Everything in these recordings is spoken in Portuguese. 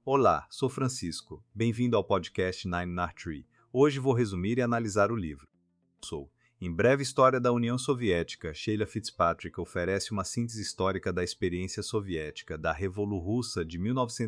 Olá, sou Francisco. Bem-vindo ao podcast Nine Nar Tree. Hoje vou resumir e analisar o livro. Sou. Em breve história da União Soviética, Sheila Fitzpatrick oferece uma síntese histórica da experiência soviética, da Revolução Russa de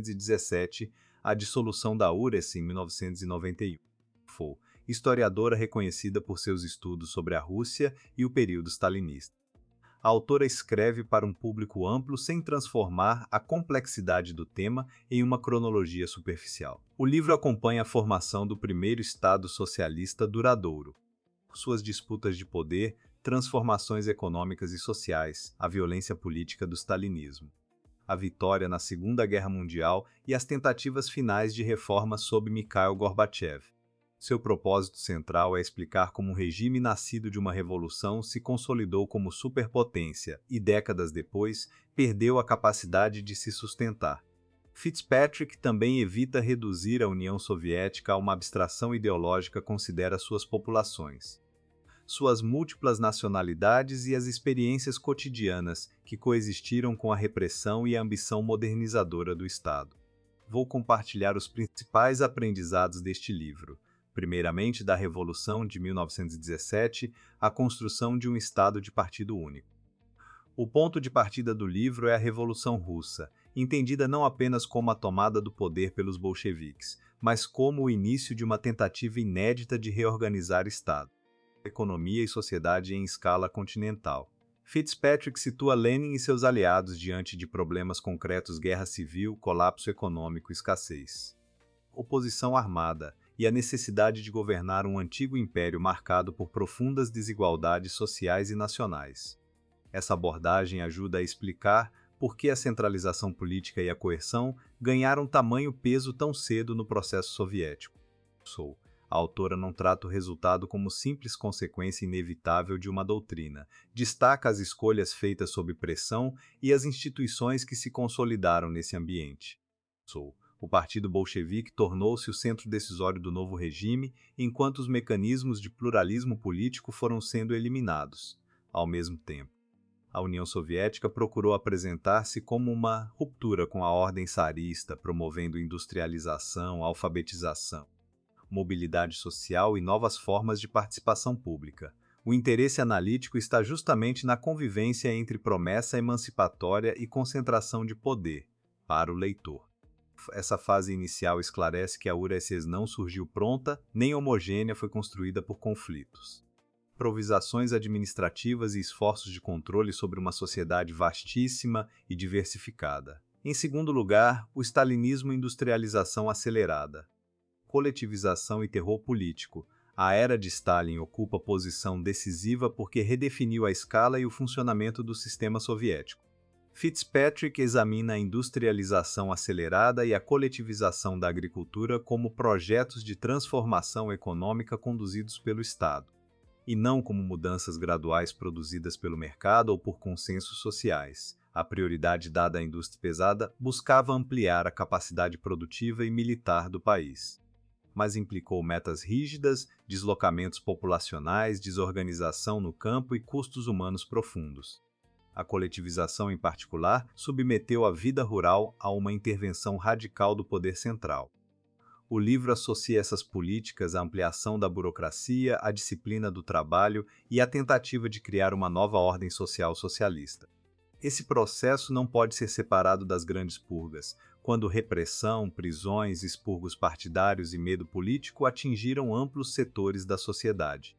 1917 à dissolução da URSS em 1991. Foi historiadora reconhecida por seus estudos sobre a Rússia e o período stalinista. A autora escreve para um público amplo sem transformar a complexidade do tema em uma cronologia superficial. O livro acompanha a formação do primeiro Estado socialista duradouro, suas disputas de poder, transformações econômicas e sociais, a violência política do stalinismo, a vitória na Segunda Guerra Mundial e as tentativas finais de reforma sob Mikhail Gorbachev. Seu propósito central é explicar como um regime nascido de uma revolução se consolidou como superpotência e, décadas depois, perdeu a capacidade de se sustentar. Fitzpatrick também evita reduzir a União Soviética a uma abstração ideológica, considera suas populações, suas múltiplas nacionalidades e as experiências cotidianas que coexistiram com a repressão e a ambição modernizadora do Estado. Vou compartilhar os principais aprendizados deste livro. Primeiramente, da Revolução de 1917, a construção de um Estado de partido único. O ponto de partida do livro é a Revolução Russa, entendida não apenas como a tomada do poder pelos bolcheviques, mas como o início de uma tentativa inédita de reorganizar Estado, economia e sociedade em escala continental. Fitzpatrick situa Lenin e seus aliados diante de problemas concretos: guerra civil, colapso econômico, escassez, oposição armada e a necessidade de governar um antigo império marcado por profundas desigualdades sociais e nacionais. Essa abordagem ajuda a explicar por que a centralização política e a coerção ganharam tamanho peso tão cedo no processo soviético. A autora não trata o resultado como simples consequência inevitável de uma doutrina, destaca as escolhas feitas sob pressão e as instituições que se consolidaram nesse ambiente. O Partido Bolchevique tornou-se o centro decisório do novo regime, enquanto os mecanismos de pluralismo político foram sendo eliminados. Ao mesmo tempo, a União Soviética procurou apresentar-se como uma ruptura com a ordem tsarista, promovendo industrialização, alfabetização, mobilidade social e novas formas de participação pública. O interesse analítico está justamente na convivência entre promessa emancipatória e concentração de poder, para o leitor. Essa fase inicial esclarece que a URSS não surgiu pronta, nem homogênea, foi construída por conflitos, improvisações administrativas e esforços de controle sobre uma sociedade vastíssima e diversificada. Em segundo lugar, o stalinismo e industrialização acelerada, coletivização e terror político. A era de Stalin ocupa posição decisiva porque redefiniu a escala e o funcionamento do sistema soviético. Fitzpatrick examina a industrialização acelerada e a coletivização da agricultura como projetos de transformação econômica conduzidos pelo Estado, e não como mudanças graduais produzidas pelo mercado ou por consensos sociais. A prioridade dada à indústria pesada buscava ampliar a capacidade produtiva e militar do país, mas implicou metas rígidas, deslocamentos populacionais, desorganização no campo e custos humanos profundos. A coletivização, em particular, submeteu a vida rural a uma intervenção radical do poder central. O livro associa essas políticas à ampliação da burocracia, à disciplina do trabalho e à tentativa de criar uma nova ordem social socialista. Esse processo não pode ser separado das grandes purgas, quando repressão, prisões, expurgos partidários e medo político atingiram amplos setores da sociedade.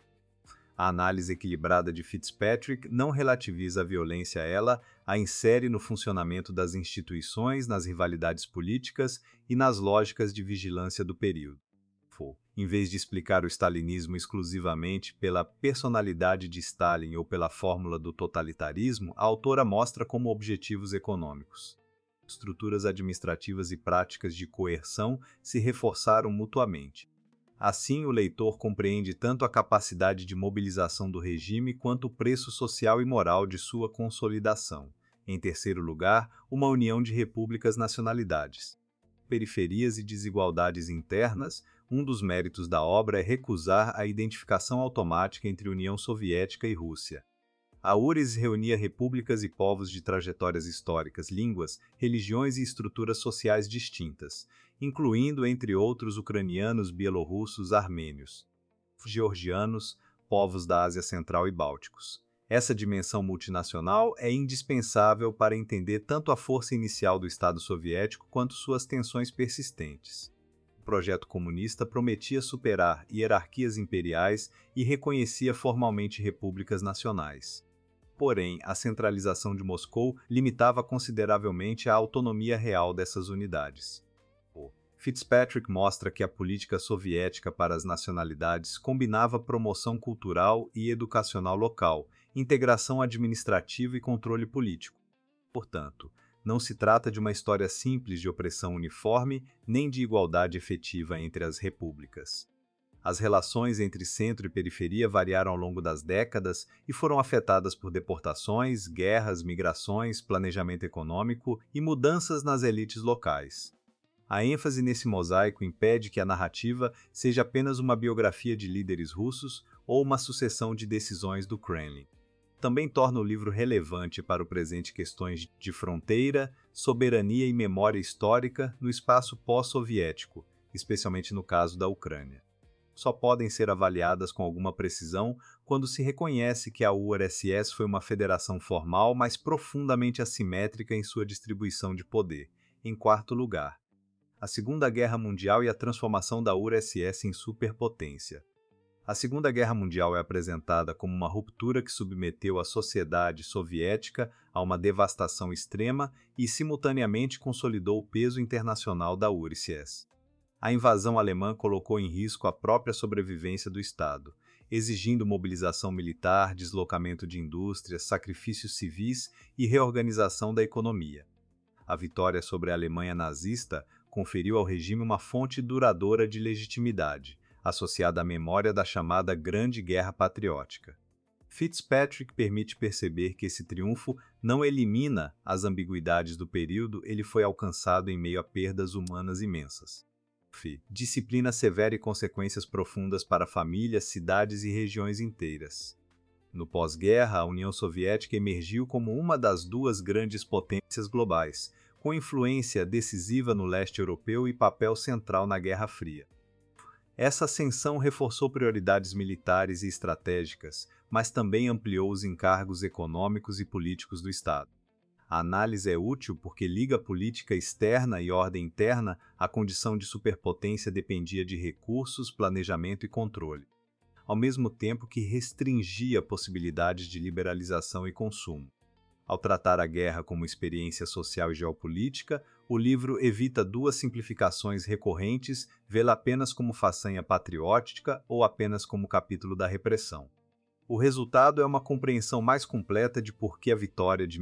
A análise equilibrada de Fitzpatrick não relativiza a violência, ela a insere no funcionamento das instituições, nas rivalidades políticas e nas lógicas de vigilância do período. Em vez de explicar o stalinismo exclusivamente pela personalidade de Stalin ou pela fórmula do totalitarismo, a autora mostra como objetivos econômicos, estruturas administrativas e práticas de coerção se reforçaram mutuamente. Assim, o leitor compreende tanto a capacidade de mobilização do regime quanto o preço social e moral de sua consolidação. Em terceiro lugar, uma união de repúblicas nacionalidades, periferias e desigualdades internas. Um dos méritos da obra é recusar a identificação automática entre União Soviética e Rússia. A URSS reunia repúblicas e povos de trajetórias históricas, línguas, religiões e estruturas sociais distintas, incluindo, entre outros, ucranianos, bielorrussos, armênios, georgianos, povos da Ásia Central e bálticos. Essa dimensão multinacional é indispensável para entender tanto a força inicial do Estado soviético quanto suas tensões persistentes. O projeto comunista prometia superar hierarquias imperiais e reconhecia formalmente repúblicas nacionais. Porém, a centralização de Moscou limitava consideravelmente a autonomia real dessas unidades. Fitzpatrick mostra que a política soviética para as nacionalidades combinava promoção cultural e educacional local, integração administrativa e controle político. Portanto, não se trata de uma história simples de opressão uniforme nem de igualdade efetiva entre as repúblicas. As relações entre centro e periferia variaram ao longo das décadas e foram afetadas por deportações, guerras, migrações, planejamento econômico e mudanças nas elites locais. A ênfase nesse mosaico impede que a narrativa seja apenas uma biografia de líderes russos ou uma sucessão de decisões do Kremlin. Também torna o livro relevante para o presente questões de fronteira, soberania e memória histórica no espaço pós-soviético, especialmente no caso da Ucrânia. Só podem ser avaliadas com alguma precisão quando se reconhece que a URSS foi uma federação formal, mas profundamente assimétrica em sua distribuição de poder. Em quarto lugar, a Segunda Guerra Mundial e a transformação da URSS em superpotência. A Segunda Guerra Mundial é apresentada como uma ruptura que submeteu a sociedade soviética a uma devastação extrema e, simultaneamente, consolidou o peso internacional da URSS. A invasão alemã colocou em risco a própria sobrevivência do Estado, exigindo mobilização militar, deslocamento de indústrias, sacrifícios civis e reorganização da economia. A vitória sobre a Alemanha nazista conferiu ao regime uma fonte duradoura de legitimidade, associada à memória da chamada Grande Guerra Patriótica. Fitzpatrick permite perceber que esse triunfo não elimina as ambiguidades do período, ele foi alcançado em meio a perdas humanas imensas. Disciplina severa e consequências profundas para famílias, cidades e regiões inteiras. No pós-guerra, a União Soviética emergiu como uma das duas grandes potências globais, com influência decisiva no leste europeu e papel central na Guerra Fria. Essa ascensão reforçou prioridades militares e estratégicas, mas também ampliou os encargos econômicos e políticos do Estado. A análise é útil porque liga política externa e ordem interna à condição de superpotência dependia de recursos, planejamento e controle, ao mesmo tempo que restringia possibilidades de liberalização e consumo. Ao tratar a guerra como experiência social e geopolítica, o livro evita duas simplificações recorrentes, vê-la apenas como façanha patriótica ou apenas como capítulo da repressão. O resultado é uma compreensão mais completa de por que a vitória de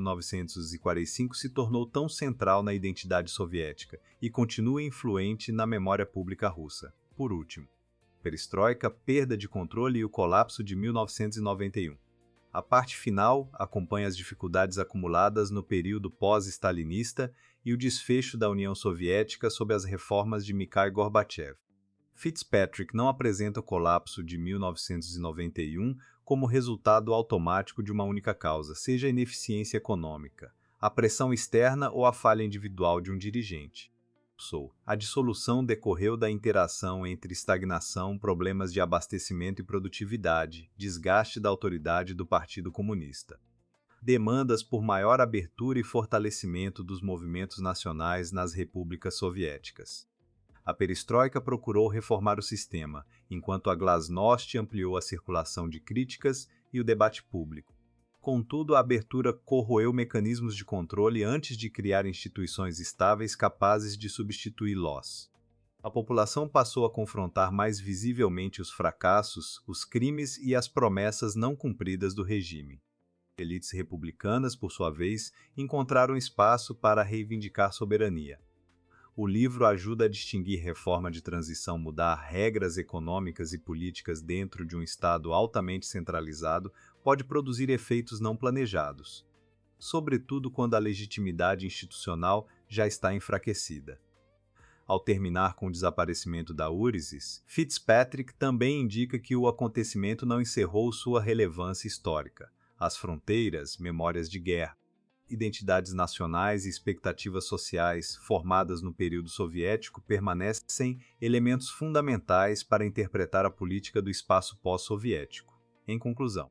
1945 se tornou tão central na identidade soviética e continua influente na memória pública russa. Por último, Perestroika, perda de controle e o colapso de 1991. A parte final acompanha as dificuldades acumuladas no período pós-stalinista e o desfecho da União Soviética sob as reformas de Mikhail Gorbachev. Fitzpatrick não apresenta o colapso de 1991 como resultado automático de uma única causa, seja a ineficiência econômica, a pressão externa ou a falha individual de um dirigente. A dissolução decorreu da interação entre estagnação, problemas de abastecimento e produtividade, desgaste da autoridade do Partido Comunista. Demandas por maior abertura e fortalecimento dos movimentos nacionais nas repúblicas soviéticas. A perestroika procurou reformar o sistema, enquanto a glasnost ampliou a circulação de críticas e o debate público. Contudo, a abertura corroeu mecanismos de controle antes de criar instituições estáveis capazes de substituí-los. A população passou a confrontar mais visivelmente os fracassos, os crimes e as promessas não cumpridas do regime. Elites republicanas, por sua vez, encontraram espaço para reivindicar soberania. O livro ajuda a distinguir reforma de transição mudar regras econômicas e políticas dentro de um Estado altamente centralizado pode produzir efeitos não planejados, sobretudo quando a legitimidade institucional já está enfraquecida. Ao terminar com o desaparecimento da URSS, Fitzpatrick também indica que o acontecimento não encerrou sua relevância histórica. As fronteiras, memórias de guerra, identidades nacionais e expectativas sociais formadas no período soviético permanecem elementos fundamentais para interpretar a política do espaço pós-soviético. Em conclusão,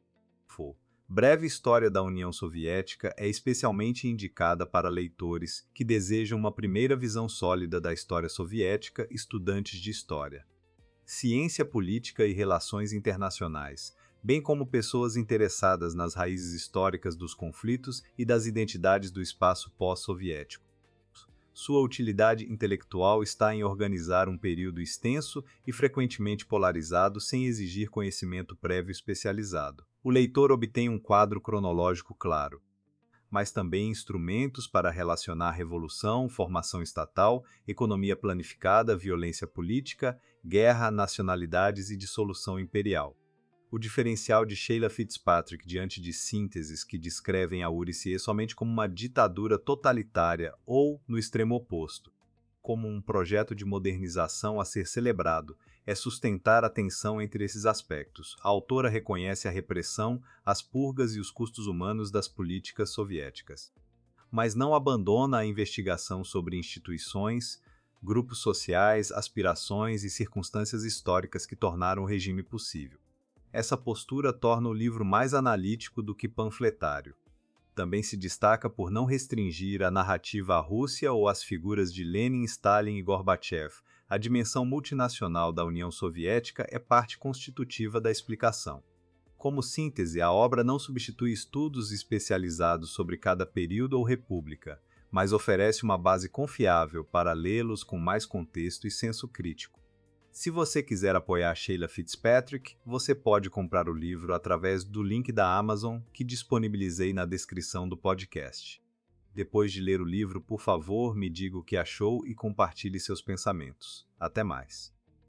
Breve História da União Soviética é especialmente indicada para leitores que desejam uma primeira visão sólida da história soviética, estudantes de história, ciência política e relações internacionais, bem como pessoas interessadas nas raízes históricas dos conflitos e das identidades do espaço pós-soviético. Sua utilidade intelectual está em organizar um período extenso e frequentemente polarizado sem exigir conhecimento prévio especializado. O leitor obtém um quadro cronológico claro, mas também instrumentos para relacionar revolução, formação estatal, economia planificada, violência política, guerra, nacionalidades e dissolução imperial. O diferencial de Sheila Fitzpatrick diante de sínteses que descrevem a URSS somente como uma ditadura totalitária ou, no extremo oposto, como um projeto de modernização a ser celebrado, é sustentar a tensão entre esses aspectos. A autora reconhece a repressão, as purgas e os custos humanos das políticas soviéticas, mas não abandona a investigação sobre instituições, grupos sociais, aspirações e circunstâncias históricas que tornaram o regime possível. Essa postura torna o livro mais analítico do que panfletário. Também se destaca por não restringir a narrativa à Rússia ou às figuras de Lenin, Stalin e Gorbachev. A dimensão multinacional da União Soviética é parte constitutiva da explicação. Como síntese, a obra não substitui estudos especializados sobre cada período ou república, mas oferece uma base confiável para lê-los com mais contexto e senso crítico. Se você quiser apoiar Sheila Fitzpatrick, você pode comprar o livro através do link da Amazon que disponibilizei na descrição do podcast. Depois de ler o livro, por favor, me diga o que achou e compartilhe seus pensamentos. Até mais!